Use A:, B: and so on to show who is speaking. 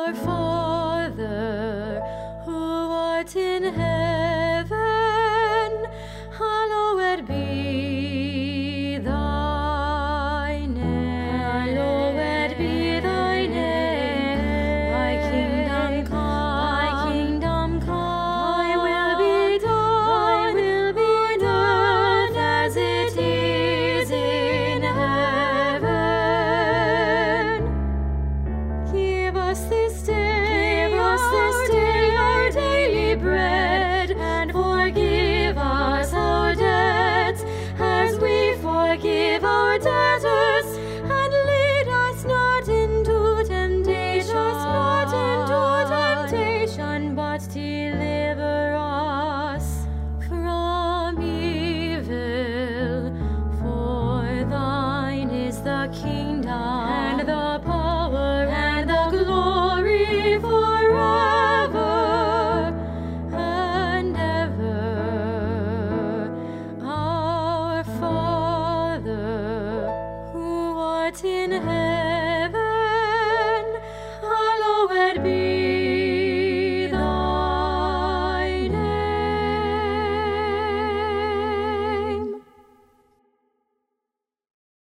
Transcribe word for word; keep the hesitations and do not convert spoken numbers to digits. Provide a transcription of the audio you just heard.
A: Our Father, who art in heaven, hallowed be thy name. Hallowed be thy name. Thy kingdom come. Thy kingdom come. Thy will be done. Thy will be done as it is in heaven. Give us this day. Give us this day our daily bread, and forgive us our debts, as we forgive our debtors. And lead us not into temptation, not into temptation, but deliver us from evil. For thine is the kingdom, and the power, and the glory forever and ever. Our Father, who art in heaven,